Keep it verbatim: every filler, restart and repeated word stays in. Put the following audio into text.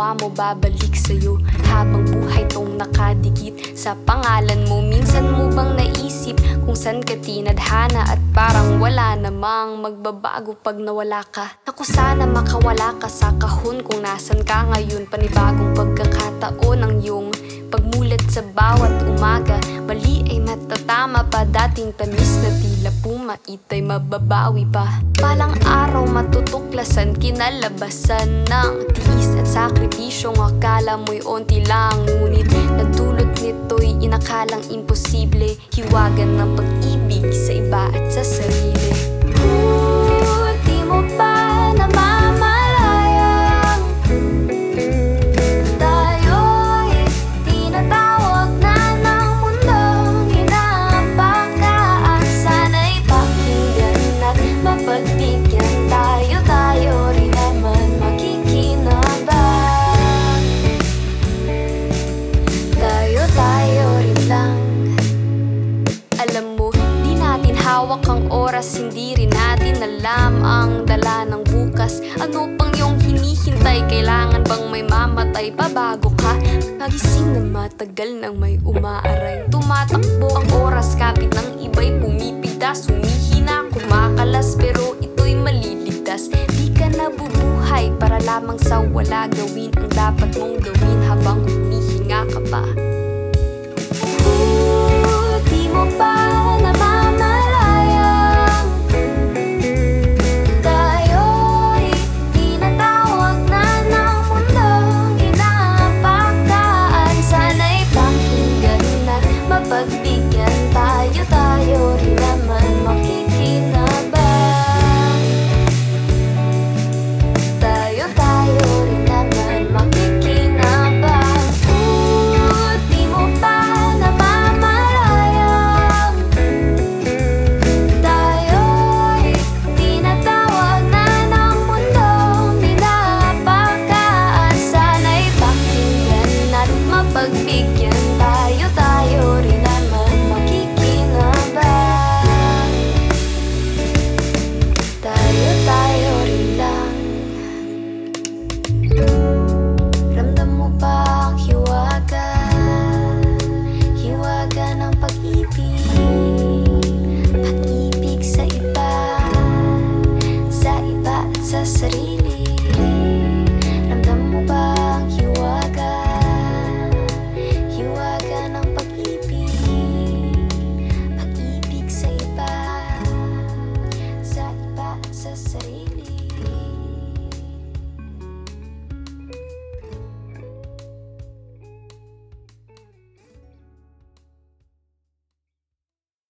ginawa mo babalik sa'yo. Habang buhay tong nakadikit sa pangalan mo, minsan mo bang naisip kung saan ka tinadhana? At parang wala namang magbabago pag nawala ka. Naku, sana makawala ka sa kahon kung nasan ka ngayon. Panibagong pagkakataon ang iyong pagmulat sa bawat umaga. Mali ay matatama pa, dating tamis na tila pumait ay mababawi pa. Palang araw matutuklasan, kinalabasan ng tiis at sakripisyong akala mo'y onti lang, ngunit natulot nito'y inakalang imposible. Hiwagan ng pag-ibig sa iba at sa sarili. Ooh, di mo ba namamalayang tayo'y tinatawag na ng mundong inaapakaan? Sana'y pakinggan at mapagbigyan tayo, tayo rin naman makikinabang. Tayo, tayo rin lang. Alam mo, di natin hawak ang oras, hindi rin natin alam ang dala ng bukas. Ano pang iyong hinihintay? Kailangan bang may mamatay pa bago ka magising na matagal nang may umaaray? Tumatakbo ang oras kapit ng